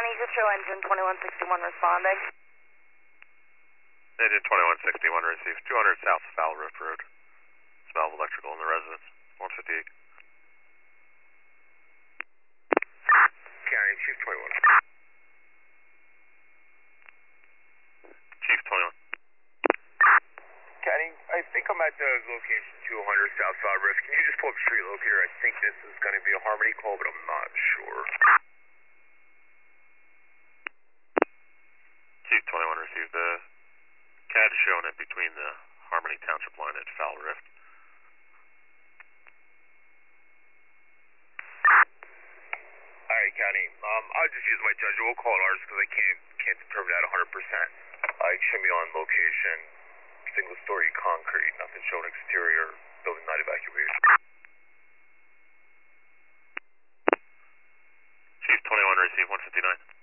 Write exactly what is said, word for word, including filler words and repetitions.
County, just show engine twenty-one sixty-one responding. Engine twenty-one sixty-one received. two hundred South Foul Rift Road. It's Valve Electrical in the residence. one fifty-eight. County, Chief twenty-one. Chief twenty-one. County, I think I'm at the location two hundred South Foul Rift. Can you just pull up street locator? I think this is going to be a Harmony call, but I'm not sure. Chief twenty-one received. The C A D is showing it between the Harmony Township line and Foul Rift. Alright, County. Um, I'll just use my judgment. We'll call it ours because I can't can't determine that one hundred percent. Uh, show me on location. Single story concrete. Nothing showing exterior. Building not evacuation. Chief twenty-one received one fifty-nine.